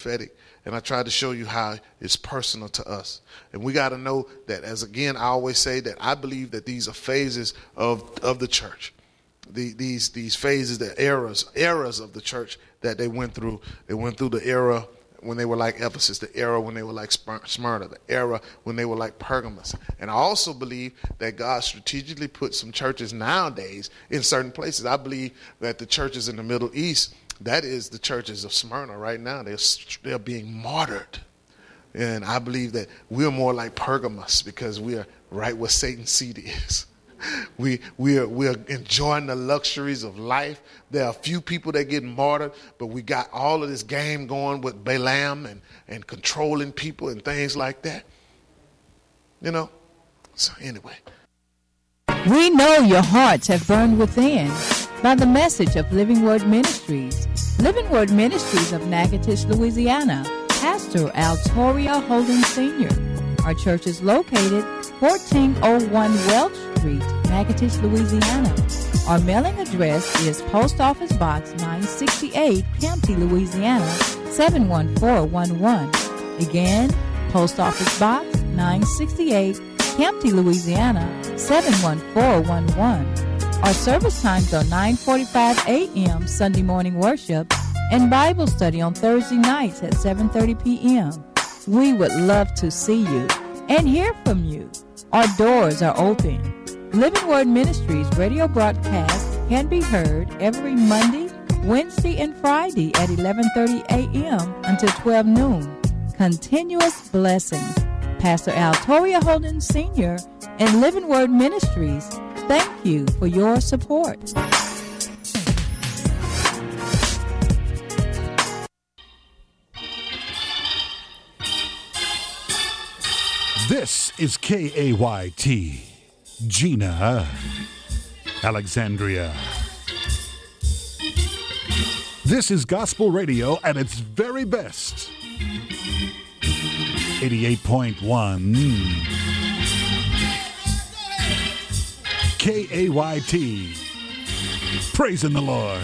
prophetic, and I tried to show you how it's personal to us. And we got to know that, as again, I always say that I believe that these are phases of the church. These phases, the eras of the church that they went through. They went through the era when they were like Ephesus, the era when they were like Smyrna, the era when they were like Pergamos. And I also believe that God strategically put some churches nowadays in certain places. I believe that the churches in the Middle East, that is the churches of Smyrna right now. They're being martyred. And I believe that we're more like Pergamos because we are right where Satan's seat is. We're enjoying the luxuries of life. There are a few people that get martyred, but we got all of this game going with Balaam and controlling people and things like that. You know? So anyway. We know your hearts have burned within by the message of Living Word Ministries. Living Word Ministries of Natchitoches, Louisiana. Pastor Altoria Holden Sr. Our church is located 1401 Welch Street, Natchitoches, Louisiana. Our mailing address is Post Office Box 968, Campty, Louisiana 71411. Again, Post Office Box 968, Campty, Louisiana 71411. Our service times are 9:45 a.m. Sunday morning worship and Bible study on Thursday nights at 7:30 p.m. We would love to see you and hear from you. Our doors are open. Living Word Ministries radio broadcast can be heard every Monday, Wednesday, and Friday at 11:30 a.m. until 12 noon. Continuous blessings. Pastor Altoria Holden Sr. and Living Word Ministries, thank you for your support. This is KAYT, Gina, Alexandria. This is gospel radio at its very best. 88.1 KAYT. Praising the Lord.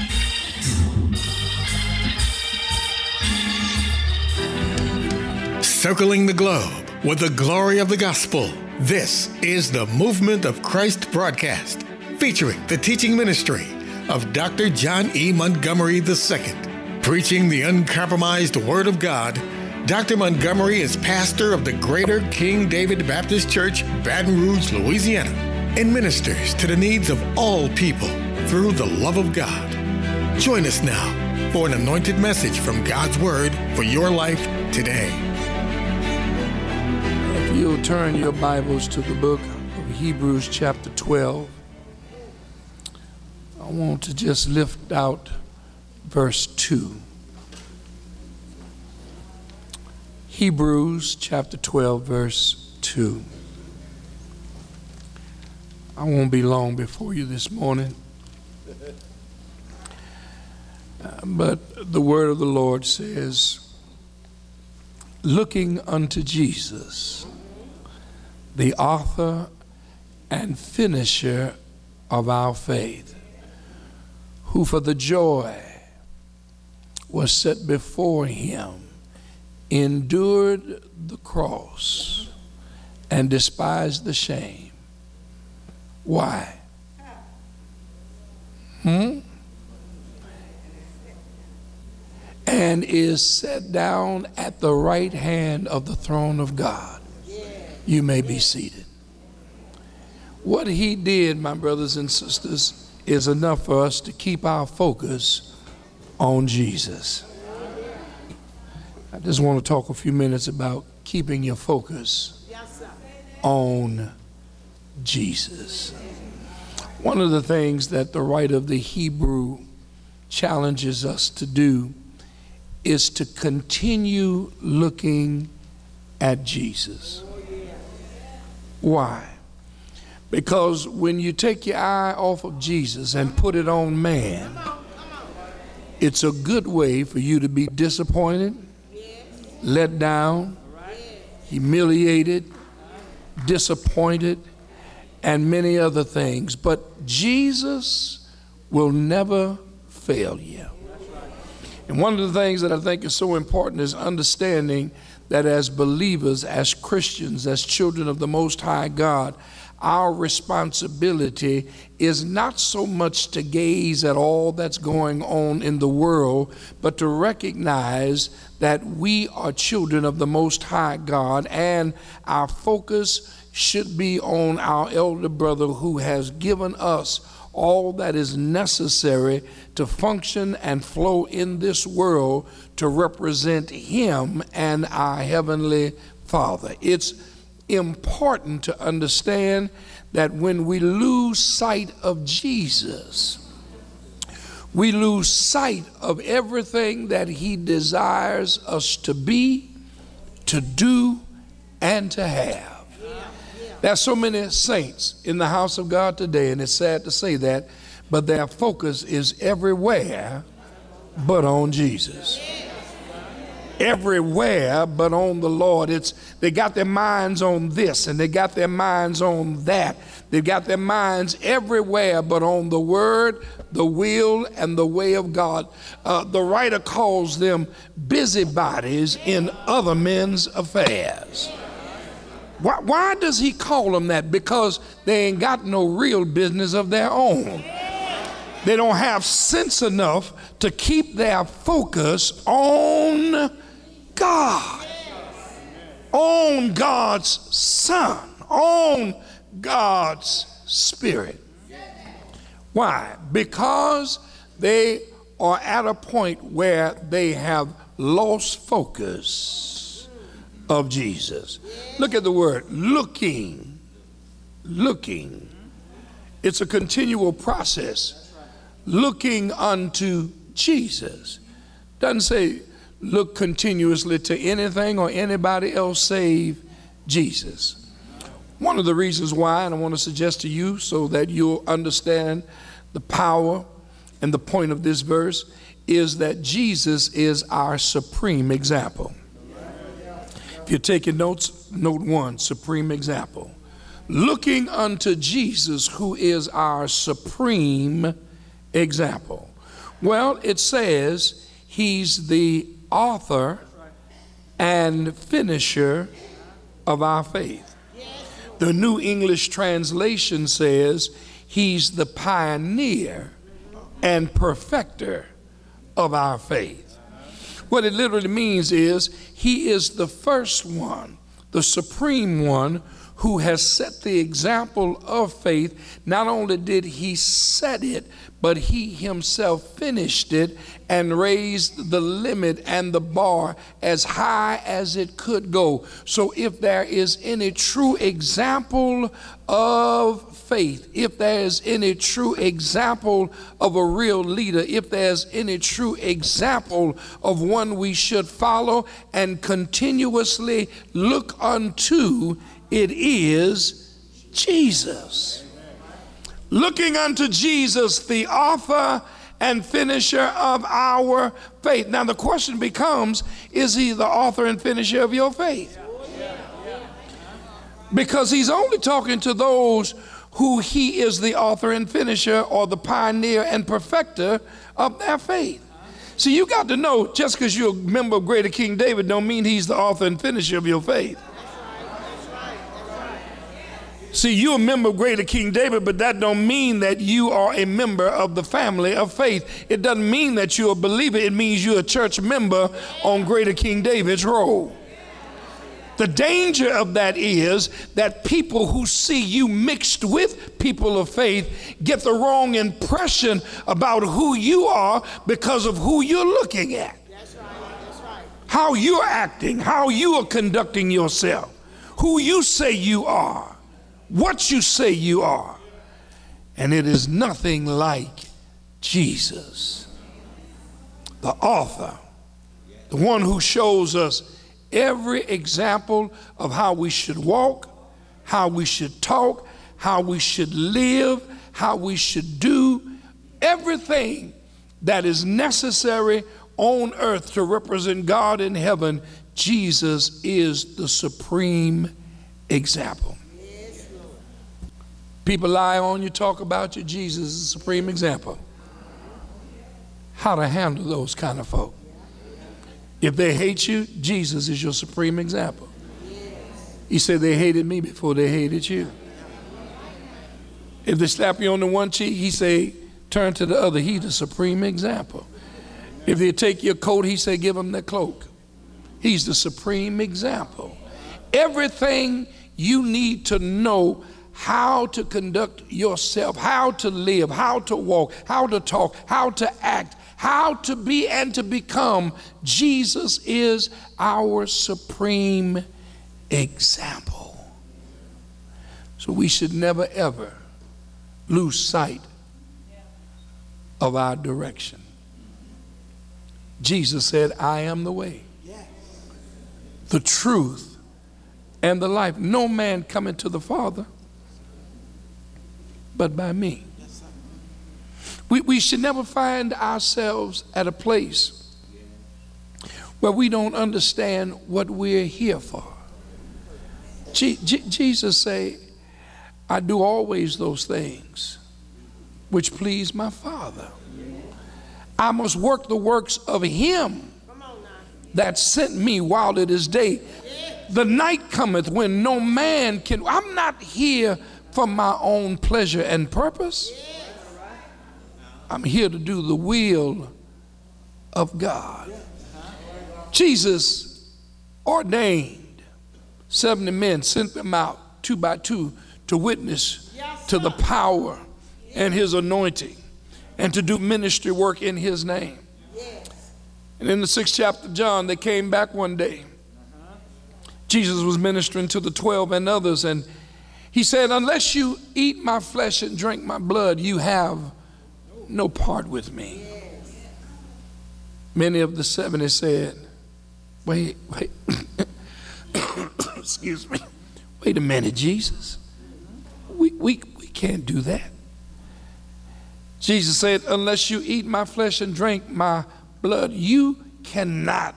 Circling the globe with the glory of the gospel. This is the Movement of Christ broadcast, featuring the teaching ministry of Dr. John E. Montgomery II. Preaching the uncompromised Word of God, Dr. Montgomery is pastor of the Greater King David Baptist Church, Baton Rouge, Louisiana, and ministers to the needs of all people through the love of God. Join us now for an anointed message from God's Word for your life today. If you'll turn your Bibles to the book of Hebrews chapter 12, I want to just lift out verse 2. Hebrews chapter 12, verse 2. I won't be long before you this morning. But the word of the Lord says, looking unto Jesus, the author and finisher of our faith, who for the joy was set before him endured the cross and despised the shame. Why? And is set down at the right hand of the throne of God. You may be seated. What he did, my brothers and sisters, is enough for us to keep our focus on Jesus. I just want to talk a few minutes about keeping your focus on Jesus. One of the things that the writer of the Hebrew challenges us to do is to continue looking at Jesus. Why? Because when you take your eye off of Jesus and put it on man, it's a good way for you to be disappointed, let down, humiliated, disappointed, and many other things. But Jesus will never fail you. And one of the things that I think is so important is understanding that as believers, as Christians, as children of the Most High God, our responsibility is not so much to gaze at all that's going on in the world, but to recognize that we are children of the Most High God, and our focus should be on our elder brother who has given us all that is necessary to function and flow in this world to represent him and our Heavenly Father. It's important to understand that when we lose sight of Jesus, we lose sight of everything that he desires us to be, to do, and to have. There's so many saints in the house of God today, and it's sad to say that, but their focus is everywhere but on Jesus. Everywhere but on the Lord. They got their minds on this, and they got their minds on that. They've got their minds everywhere but on the word, the will, and the way of God. The writer calls them busybodies in other men's affairs. Why does he call them that? Because they ain't got no real business of their own. They don't have sense enough to keep their focus on God, on God's Son, on God's Spirit. Why? Because they are at a point where they have lost focus of Jesus. Look at the word, looking. Looking. It's a continual process. Looking unto Jesus. Doesn't say look continuously to anything or anybody else save Jesus. One of the reasons why, and I want to suggest to you so that you'll understand the power and the point of this verse, is that Jesus is our supreme example. If you're taking notes, note one, supreme example. Looking unto Jesus, who is our supreme example. Well, it says he's the author and finisher of our faith. The New English Translation says he's the pioneer and perfecter of our faith. What it literally means is he is the first one, the supreme one, who has set the example of faith. Not only did he set it, but he himself finished it and raised the limit and the bar as high as it could go. So if there is any true example of faith, if there is any true example of a real leader, if there's any true example of one we should follow and continuously look unto, it is Jesus. Looking unto Jesus, the author and finisher of our faith. Now the question becomes, is he the author and finisher of your faith? Because he's only talking to those who he is the author and finisher or the pioneer and perfecter of their faith. See, you got to know, just because you're a member of Greater King David don't mean he's the author and finisher of your faith. See, you're a member of Greater King David, but that don't mean that you are a member of the family of faith. It doesn't mean that you're a believer. It means you're a church member on Greater King David's roll. The danger of that is that people who see you mixed with people of faith get the wrong impression about who you are because of who you're looking at. That's right. How you're acting, how you are conducting yourself, who you say you are, what you say you are. And it is nothing like Jesus, the author, the one who shows us every example of how we should walk, how we should talk, how we should live, how we should do, everything that is necessary on earth to represent God in heaven. Jesus is the supreme example. People lie on you, talk about you. Jesus is the supreme example. how to handle those kind of folk. If they hate you, Jesus is your supreme example. He said they hated me before they hated you. If they slap you on the one cheek, he say, turn to the other. He's the supreme example. If they take your coat, he say, give them their cloak. He's the supreme example. Everything you need to know how to conduct yourself, how to live, how to walk, how to talk, how to act, how to be and to become, Jesus is our supreme example. So we should never ever lose sight of our direction. Jesus said, I am the way, the truth, and the life. No man cometh to the Father but by me. We should never find ourselves at a place where we don't understand what we're here for. Jesus say, I do always those things which please my Father. I must work the works of him that sent me while it is day. The night cometh when no man can. I'm not here for my own pleasure and purpose. I'm here to do the will of God. Jesus ordained 70 men, sent them out 2 by 2 to witness to the power and his anointing and to do ministry work in his name. And in the 6th chapter of John, they came back one day. Jesus was ministering to the 12 and others, and he said, unless you eat my flesh and drink my blood, you have no part with me. Many of the 70 said, wait, excuse me, wait a minute, Jesus. We can't do that. Jesus said, unless you eat my flesh and drink my blood, you cannot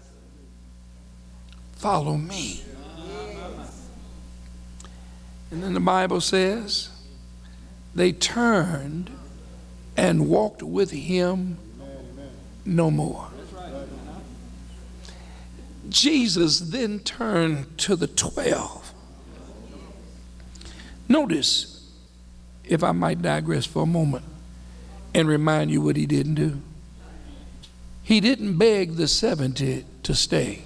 follow me. And then the Bible says they turned and walked with him no more. Jesus then turned to the 12. Notice, if I might digress for a moment and remind you what he didn't do. He didn't beg the 70 to stay.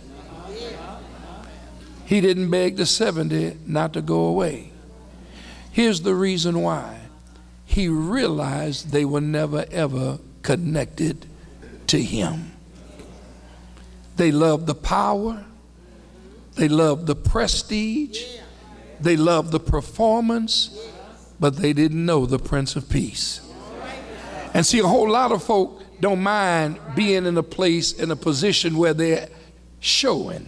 He didn't beg the 70 not to go away. Here's the reason why. He realized they were never ever connected to him. They loved the power. They loved the prestige. They loved the performance, but they didn't know the Prince of Peace. And see, a whole lot of folk don't mind being in a place, in a position where they're showing.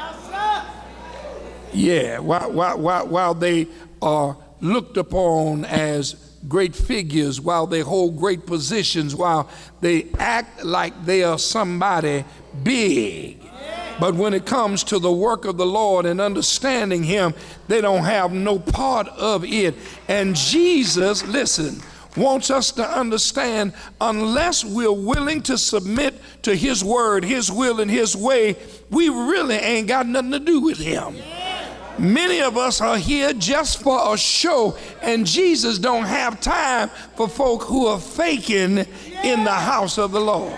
Yeah, while they are looked upon as great figures, while they hold great positions, while they act like they are somebody big. But when it comes to the work of the Lord and understanding him, they don't have no part of it. And Jesus, listen, wants us to understand, unless we're willing to submit to his word, his will, and his way, we really ain't got nothing to do with him. Many of us are here just for a show, and Jesus don't have time for folk who are faking in the house of the Lord.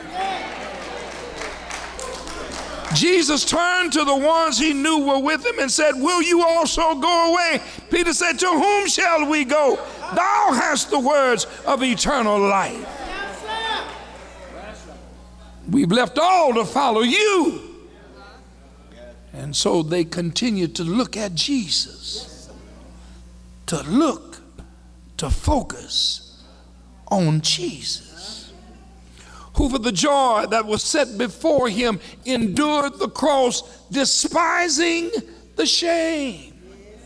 Jesus turned to the ones he knew were with him and said, will you also go away? Peter said, to whom shall we go? Thou hast the words of eternal life. We've left all to follow you. And so they continued to look at Jesus, to focus on Jesus, who for the joy that was set before him endured the cross, despising the shame.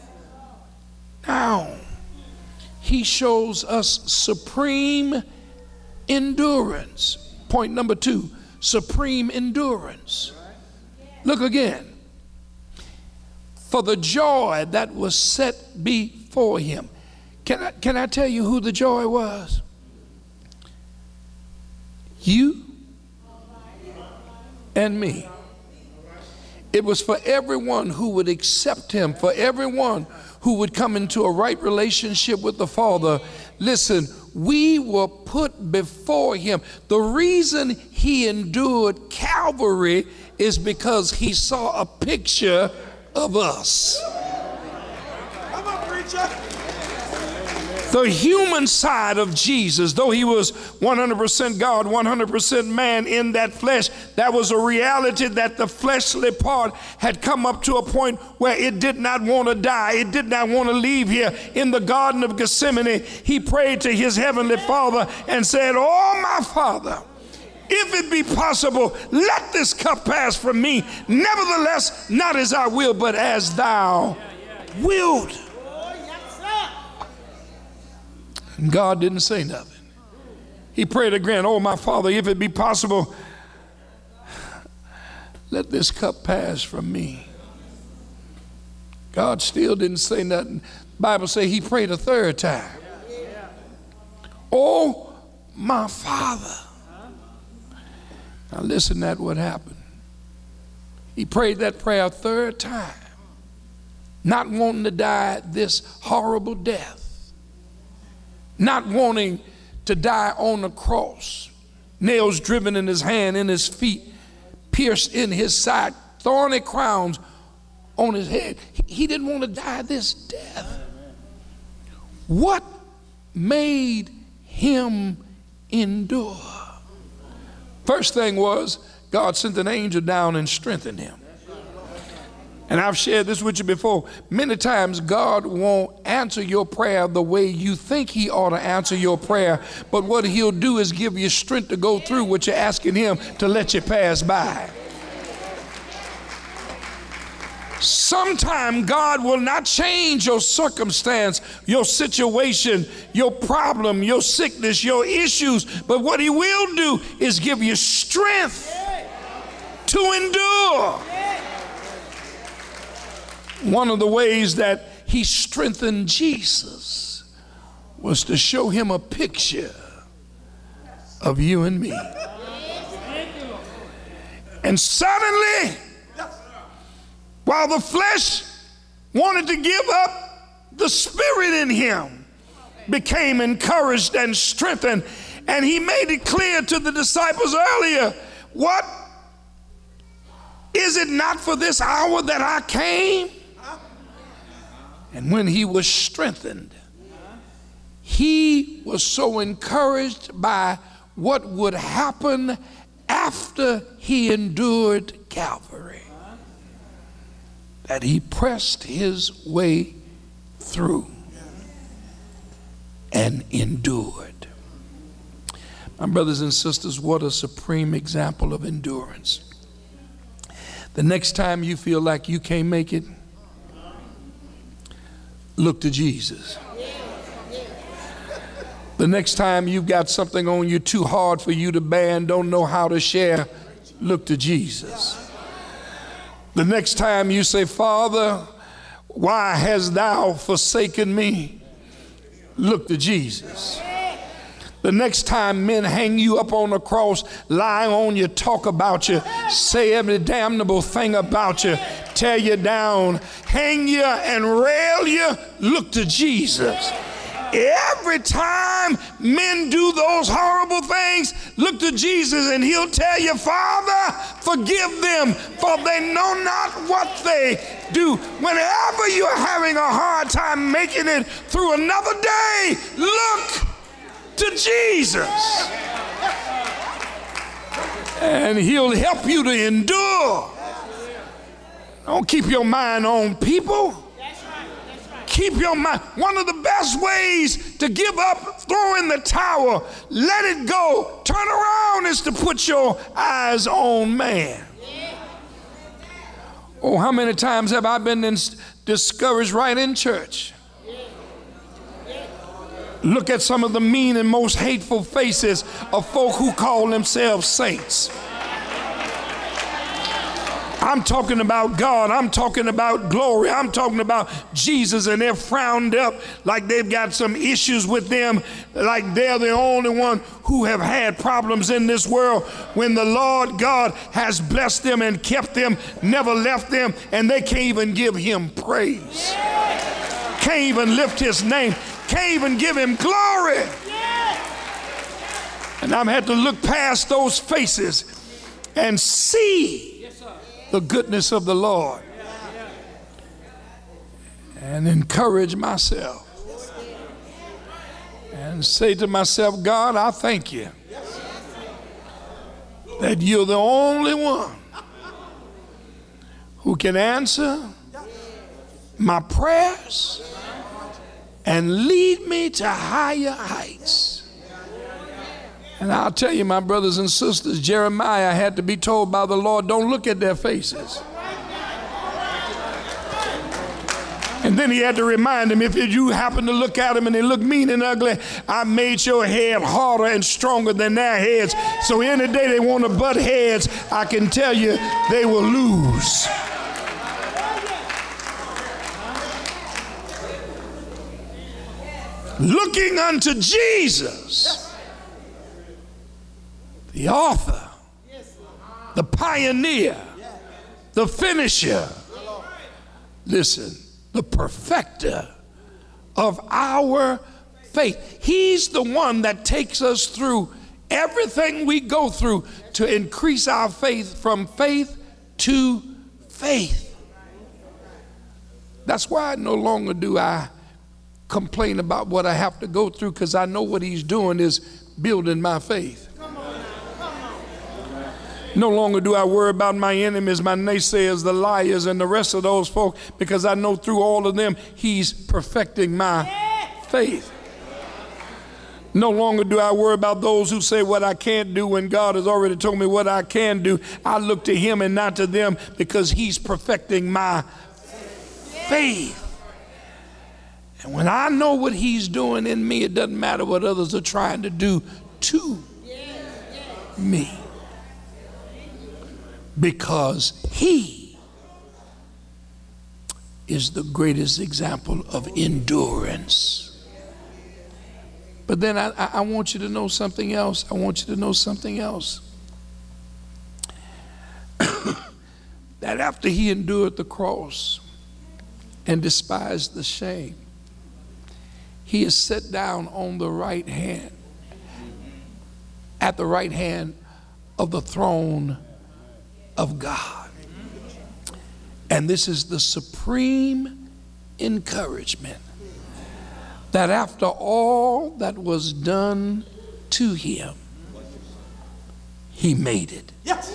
Now, he shows us supreme endurance. Point number 2, supreme endurance. Look again. For the joy that was set before him. Can I tell you who the joy was? You and me. It was for everyone who would accept him, for everyone who would come into a right relationship with the Father. Listen, we were put before him. The reason he endured Calvary is because he saw a picture of us. Come on, preacher. The human side of Jesus, though he was 100% God, 100% man in that flesh, that was a reality that the fleshly part had come up to a point where it did not want to die. It did not want to leave here. In the Garden of Gethsemane, he prayed to his heavenly Father and said, "Oh, my Father, if it be possible, let this cup pass from me. Nevertheless, not as I will, but as thou wilt." And God didn't say nothing. He prayed again, "Oh, my Father, if it be possible, let this cup pass from me." God still didn't say nothing. Bible says he prayed a third time. "Oh, my Father." Now listen at what happened. He prayed that prayer a third time, not wanting to die this horrible death. Not wanting to die on the cross, nails driven in his hand, in his feet, pierced in his side, thorny crowns on his head. He didn't want to die this death. What made him endure? First thing was, God sent an angel down and strengthened him. And I've shared this with you before. Many times God won't answer your prayer the way you think he ought to answer your prayer. But what he'll do is give you strength to go through what you're asking him to let you pass by. Sometime God will not change your circumstance, your situation, your problem, your sickness, your issues. But what he will do is give you strength to endure. One of the ways that he strengthened Jesus was to show him a picture of you and me. And suddenly, while the flesh wanted to give up, the spirit in him became encouraged and strengthened. And he made it clear to the disciples earlier, "What? Is it not for this hour that I came?" And when he was strengthened, he was so encouraged by what would happen after he endured Calvary that he pressed his way through and endured. My brothers and sisters, what a supreme example of endurance. The next time you feel like you can't make it, look to Jesus. The next time you've got something on you too hard for you to bear and don't know how to share, look to Jesus. The next time you say, "Father, why hast thou forsaken me?" look to Jesus. The next time men hang you up on the cross, lie on you, talk about you, say every damnable thing about you, tear you down, hang you and rail you, look to Jesus. Every time men do those horrible things, look to Jesus and he'll tell you, "Father, forgive them, for they know not what they do." Whenever you're having a hard time making it through another day, look to Jesus. And he'll help you to endure. Don't keep your mind on people. Keep your mind. One of the best ways to give up, throw in the towel, let it go, turn around, is to put your eyes on man. Oh, how many times have I been discouraged right in church? Look at some of the mean and most hateful faces of folk who call themselves saints. I'm talking about God. I'm talking about glory. I'm talking about Jesus, and they're frowned up like they've got some issues with them, like they're the only one who have had problems in this world, when the Lord God has blessed them and kept them, never left them, and they can't even give him praise. Can't even lift his name. Can't even give him glory. And I've had to look past those faces and see the goodness of the Lord and encourage myself and say to myself, God, I thank you that you're the only one who can answer my prayers and lead me to higher heights. And I'll tell you, my brothers and sisters, Jeremiah had to be told by the Lord, don't look at their faces. And then he had to remind him, if you happen to look at them and they look mean and ugly, I made your head harder and stronger than their heads. So any day they want to butt heads, I can tell you they will lose. Looking unto Jesus, the author, the pioneer, the finisher, listen, the perfecter of our faith. He's the one that takes us through everything we go through to increase our faith from faith to faith. That's why no longer do I complain about what I have to go through, because I know what he's doing is building my faith. No longer do I worry about my enemies, my naysayers, the liars, and the rest of those folk, because I know through all of them, he's perfecting my faith. No longer do I worry about those who say what I can't do when God has already told me what I can do. I look to him and not to them, because he's perfecting my faith. And when I know what he's doing in me, it doesn't matter what others are trying to do to me. Because he is the greatest example of endurance. But then I want you to know something else. I want you to know something else. That after he endured the cross and despised the shame, he is set down on the right hand, at the right hand of the throne of God. And this is the supreme encouragement, that after all that was done to him, he made it. Yes.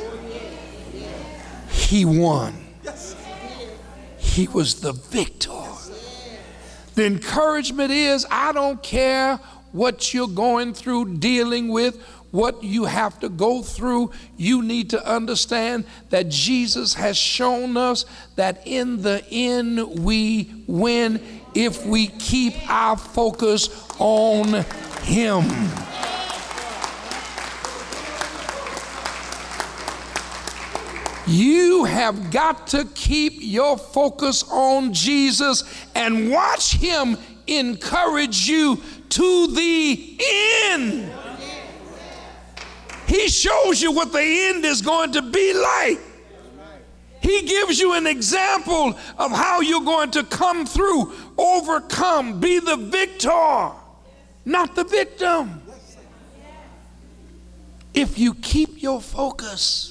He won. Yes. He was the victor. The encouragement is, I don't care what you're going through, dealing with, what you have to go through. You need to understand that Jesus has shown us that in the end we win if we keep our focus on him. You have got to keep your focus on Jesus and watch him encourage you to the end. He shows you what the end is going to be like. He gives you an example of how you're going to come through, overcome, be the victor, not the victim. If you keep your focus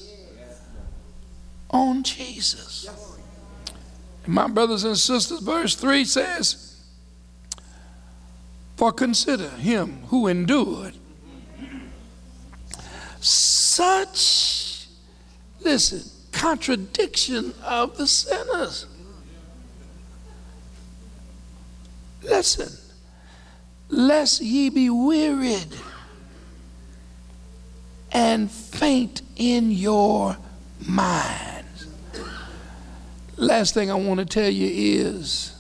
on Jesus. And my brothers and sisters, verse 3 says, for consider him who endured such, listen, contradiction of the sinners. Listen, lest ye be wearied and faint in your minds. Last thing I want to tell you is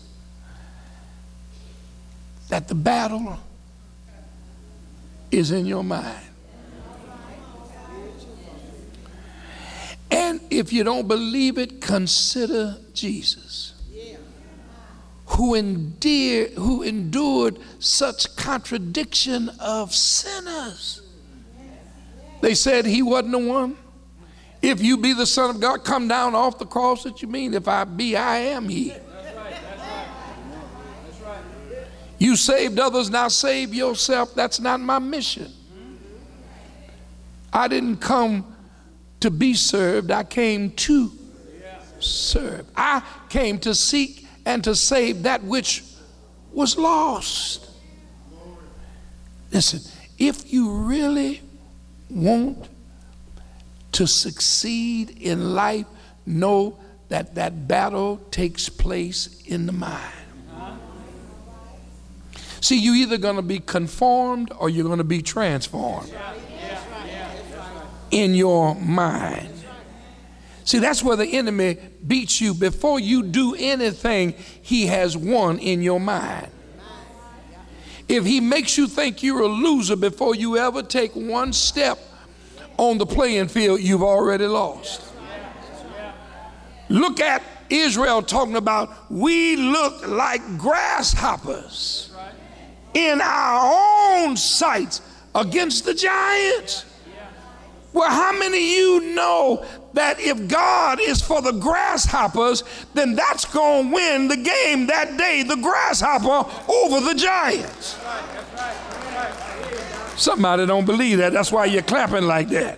that the battle is in your mind. And if you don't believe it, consider Jesus, who endured such contradiction of sinners. They said he wasn't the one. If you be the Son of God, come down off the cross. That you mean, if I be, I am he. That's right. You saved others, now save yourself. That's not my mission. I didn't come to be served. I came to serve. I came to seek and to save that which was lost. Listen, if you really want to succeed in life, know that that battle takes place in the mind. See, you're either going to be conformed or you're going to be transformed in your mind. See, that's where the enemy beats you. Before you do anything, he has won in your mind. If he makes you think you're a loser before you ever take one step on the playing field, you've already lost. Look at Israel talking about, we look like grasshoppers in our own sights against the giants. Well, how many of you know that if God is for the grasshoppers, then that's going to win the game that day, the grasshopper over the giants? Somebody don't believe that. That's why you're clapping like that.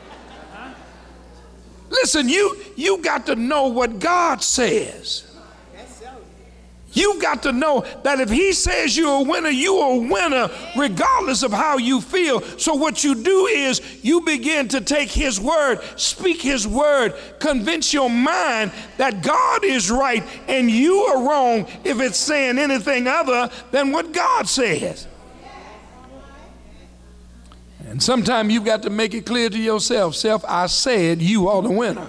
Listen, you got to know what God says. You got to know that if he says you're a winner regardless of how you feel. So what you do is you begin to take his word, speak his word, convince your mind that God is right and you are wrong if it's saying anything other than what God says. And sometimes you've got to make it clear to yourself, self, I said you are the winner.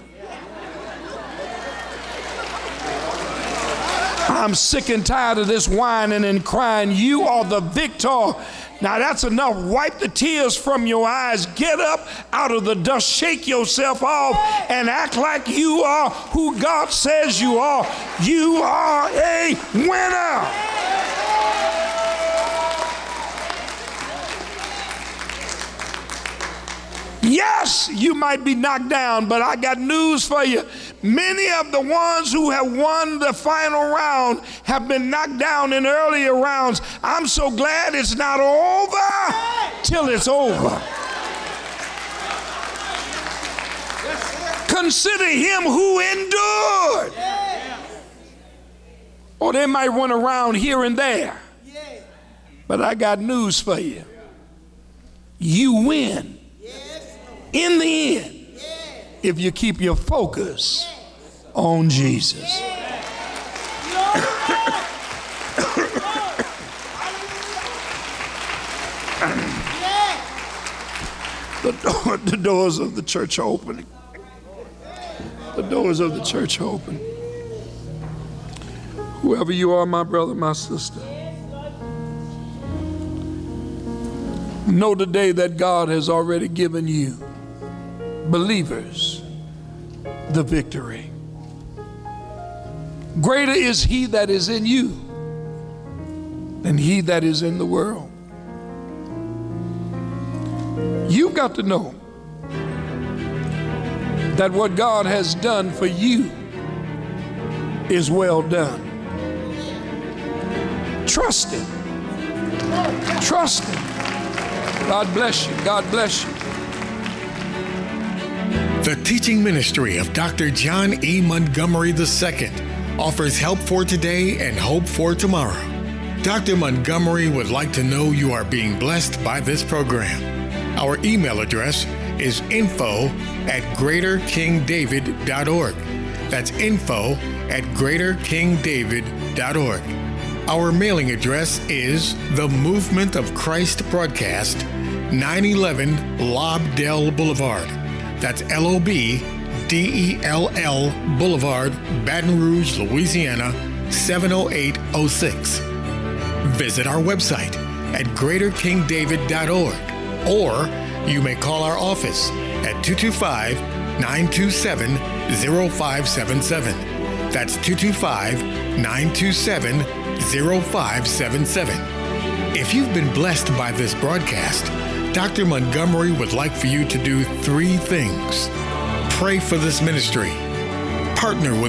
I'm sick and tired of this whining and crying. You are the victor. Now that's enough. Wipe the tears from your eyes. Get up out of the dust. Shake yourself off and act like you are who God says you are. You are a winner. Yes, you might be knocked down, but I got news for you. Many of the ones who have won the final round have been knocked down in earlier rounds. I'm so glad it's not over till it's over. Consider him who endured. Or they might run around here and there. But I got news for you. You win. In the end, if you keep your focus on Jesus. The doors of the church are opening. The doors of the church are open. Whoever you are, my brother, my sister, know today that God has already given you, believers, the victory. Greater is he that is in you than he that is in the world. You've got to know that what God has done for you is well done. Trust him. Trust him. God bless you. God bless you. The teaching ministry of Dr. John E. Montgomery II offers help for today and hope for tomorrow. Dr. Montgomery would like to know you are being blessed by this program. Our email address is info@greaterkingdavid.org. That's info@greaterkingdavid.org. Our mailing address is The Movement of Christ Broadcast, 911 Lobdell Boulevard. That's LOBDELL Boulevard, Baton Rouge, Louisiana, 70806. Visit our website at greaterkingdavid.org, or you may call our office at 225-927 225-927-0577. That's 225-927-0577. If you've been blessed by this broadcast, Dr. Montgomery would like for you to do 3 things. Pray for this ministry. Partner with